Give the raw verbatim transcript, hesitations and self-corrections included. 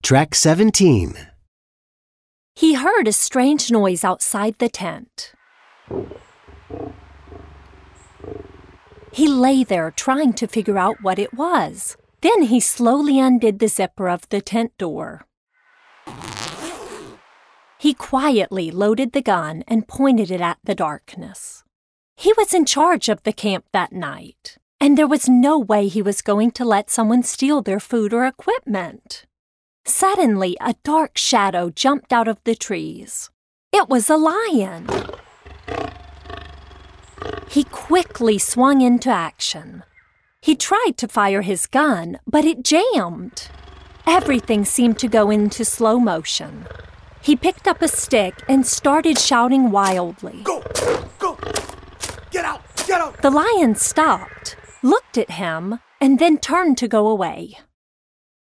Track seventeen. He heard a strange noise outside the tent. He lay there trying to figure out what it was. Then he slowly undid the zipper of the tent door. He quietly loaded the gun and pointed it at the darkness. He was in charge of the camp that night, and there was no way he was going to let someone steal their food or equipment. Suddenly, a dark shadow jumped out of the trees. It was a lion. He quickly swung into action. He tried to fire his gun, but it jammed. Everything seemed to go into slow motion. He picked up a stick and started shouting wildly. Go! Go! Get out! Get out! The lion stopped, looked at him, and then turned to go away.